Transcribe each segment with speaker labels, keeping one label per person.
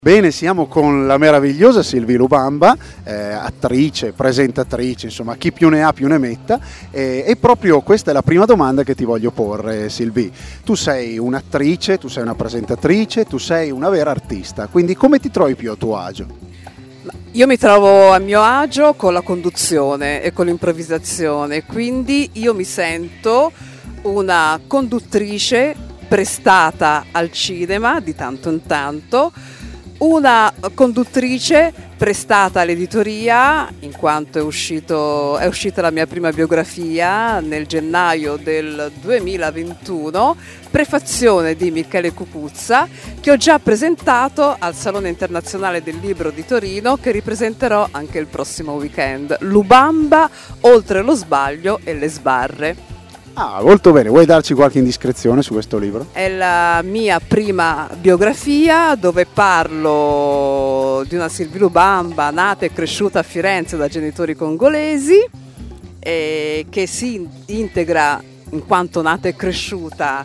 Speaker 1: Bene, siamo con la meravigliosa Sylvie Lubamba, attrice, presentatrice, insomma chi più ne ha più ne metta, e proprio questa è la prima domanda che ti voglio porre, Sylvie. Tu sei un'attrice, tu sei una presentatrice, tu sei una vera artista, quindi come ti trovi più a tuo agio?
Speaker 2: Io mi trovo a mio agio con la conduzione e con l'improvvisazione, quindi io mi sento una conduttrice prestata al cinema di tanto in tanto, una conduttrice prestata all'editoria, in quanto è uscita la mia prima biografia nel gennaio del 2021, prefazione di Michele Cucuzza, che ho già presentato al Salone Internazionale del Libro di Torino, che ripresenterò anche il prossimo weekend. Lubamba, oltre lo sbaglio e le sbarre.
Speaker 1: Ah, molto bene. Vuoi darci qualche indiscrezione su questo libro?
Speaker 2: È la mia prima biografia dove parlo di una Sylvie Lubamba nata e cresciuta a Firenze da genitori congolesi e che si integra in quanto nata e cresciuta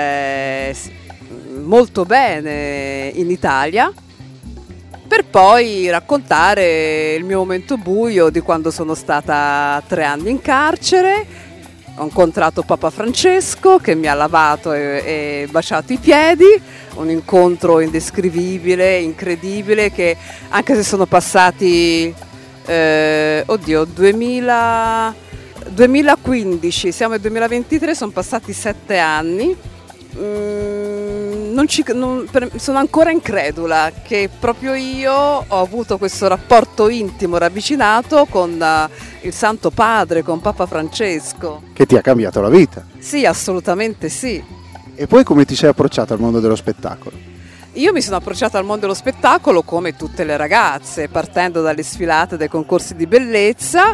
Speaker 2: molto bene in Italia, per poi raccontare il mio momento buio di quando sono stata 3 anni in carcere. Ho incontrato Papa Francesco che mi ha lavato e baciato i piedi, un incontro indescrivibile, incredibile, che anche se sono passati 2015, siamo nel 2023, sono passati 7 anni, sono ancora incredula che proprio io ho avuto questo rapporto intimo, ravvicinato con il Santo Padre, con Papa Francesco.
Speaker 1: Che ti ha cambiato la vita.
Speaker 2: Sì, assolutamente sì.
Speaker 1: E poi come ti sei approcciata al mondo dello spettacolo?
Speaker 2: Io mi sono approcciata al mondo dello spettacolo come tutte le ragazze, partendo dalle sfilate, dai concorsi di bellezza.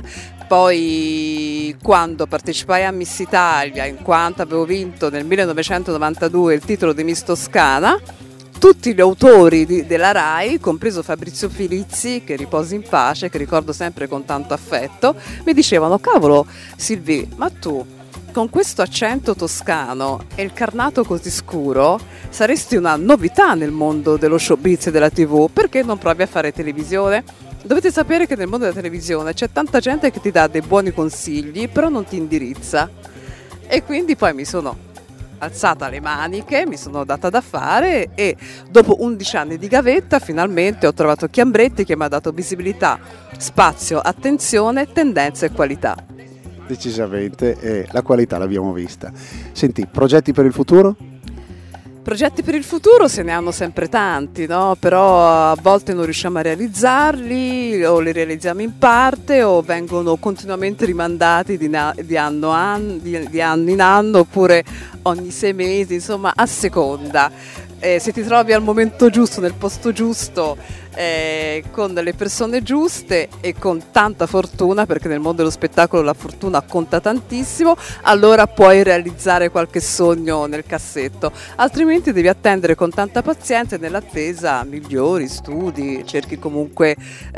Speaker 2: Poi quando partecipai a Miss Italia, in quanto avevo vinto nel 1992 il titolo di Miss Toscana, tutti gli autori della RAI, compreso Fabrizio Filizzi, che riposi in pace, che ricordo sempre con tanto affetto, mi dicevano: cavolo Sylvie, ma tu con questo accento toscano e il carnato così scuro saresti una novità nel mondo dello showbiz e della TV, perché non provi a fare televisione? Dovete sapere che nel mondo della televisione c'è tanta gente che ti dà dei buoni consigli, però non ti indirizza. E quindi poi mi sono alzata le maniche, mi sono data da fare e dopo 11 anni di gavetta finalmente ho trovato Chiambretti che mi ha dato visibilità, spazio, attenzione, tendenza e qualità.
Speaker 1: Decisamente, e la qualità l'abbiamo vista. Senti, progetti per il futuro?
Speaker 2: Progetti per il futuro se ne hanno sempre tanti, no? Però a volte non riusciamo a realizzarli, o li realizziamo in parte, o vengono continuamente rimandati di anno in anno, oppure ogni 6 mesi, insomma, a seconda. Se ti trovi al momento giusto, nel posto giusto, con le persone giuste e con tanta fortuna, perché nel mondo dello spettacolo la fortuna conta tantissimo, allora puoi realizzare qualche sogno nel cassetto, altrimenti devi attendere con tanta pazienza e nell'attesa migliori studi, cerchi comunque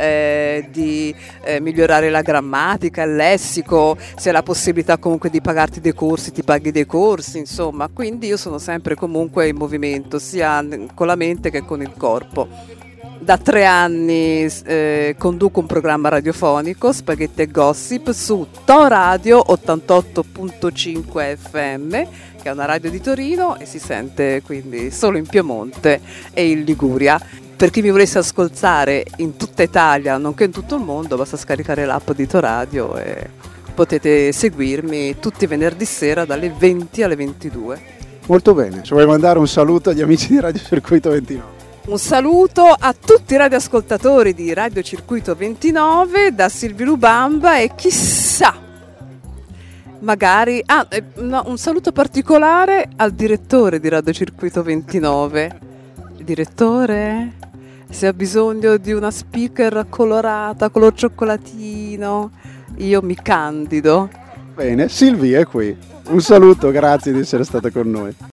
Speaker 2: di migliorare la grammatica, il lessico, se hai la possibilità comunque di pagarti dei corsi, ti paghi dei corsi, insomma, quindi io sono sempre comunque in movimento, sia con la mente che con il corpo. Da 3 anni conduco un programma radiofonico, Spaghetti e Gossip, su To Radio 88.5 FM, che è una radio di Torino e si sente quindi solo in Piemonte e in Liguria. Per chi mi volesse ascoltare in tutta Italia, nonché in tutto il mondo, basta scaricare l'app di To Radio e potete seguirmi tutti i venerdì sera dalle 20 alle 22.
Speaker 1: Molto bene, se vuoi mandare un saluto agli amici di Radio Circuito 29.
Speaker 2: Un saluto a tutti i radioascoltatori di Radio Circuito 29 da Sylvie Lubamba e chissà, magari un saluto particolare al direttore di Radio Circuito 29. Direttore, se ha bisogno di una speaker colorata, color cioccolatino, io mi candido.
Speaker 1: Bene, Sylvie è qui. Un saluto, grazie di essere stata con noi.